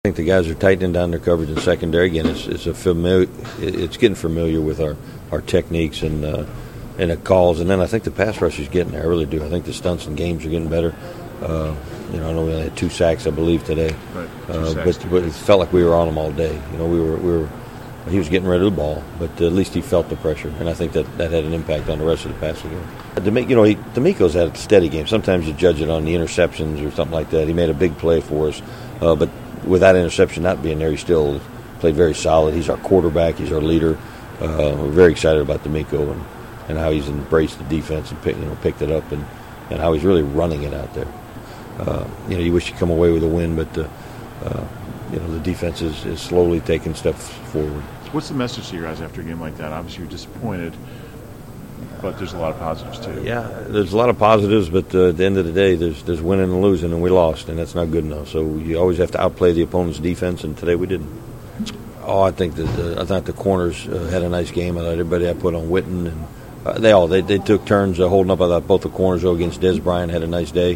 I think the guys are tightening down their coverage in secondary. Again, it's getting familiar with our techniques and the calls, and then I think the pass rush is getting there. I really do. I think the stunts and games are getting better. I know we only had 2 sacks, I believe, today, right. But it felt like we were on him all day. He was getting rid of the ball, but at least he felt the pressure, and I think that had an impact on the rest of the passing game. DeMeco's had a steady game. Sometimes you judge it on the interceptions or something like that. He made a big play for us, but with that interception not being there, he still played very solid. He's our quarterback. He's our leader. We're very excited about DeMeco and how he's embraced the defense and picked it up and how he's really running it out there. You wish you come away with a win, but the defense is slowly taking steps forward. What's the message to you guys after a game like that? Obviously, you're disappointed, but there's a lot of positives too. Yeah, there's a lot of positives, but at the end of the day, there's winning and losing, and we lost, and that's not good enough. So you always have to outplay the opponent's defense, and today we didn't. Oh, I think the corners had a nice game. I thought everybody I put on Witten, and they took turns holding up. I thought both the corners against Des Bryant had a nice day.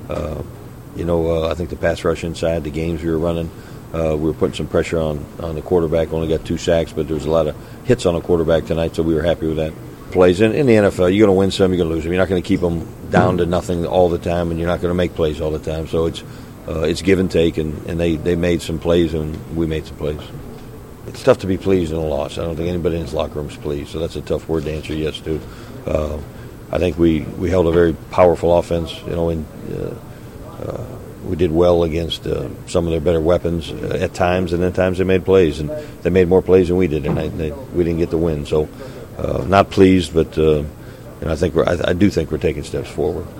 I think the pass rush inside the games we were running, we were putting some pressure on the quarterback. Only got 2 sacks, but there was a lot of hits on the quarterback tonight, so we were happy with that. Plays in the NFL, you're going to win some, you're going to lose them. You're not going to keep them down to nothing all the time, and you're not going to make plays all the time. So it's give and take, and they made some plays, and we made some plays. It's tough to be pleased in a loss. I don't think anybody in this locker room is pleased, so that's a tough word to answer yes to. I think we held a very powerful offense, and we did well against some of their better weapons at times, and then times they made plays, and they made more plays than we did, and we didn't get the win. So not pleased, but I do think we're taking steps forward.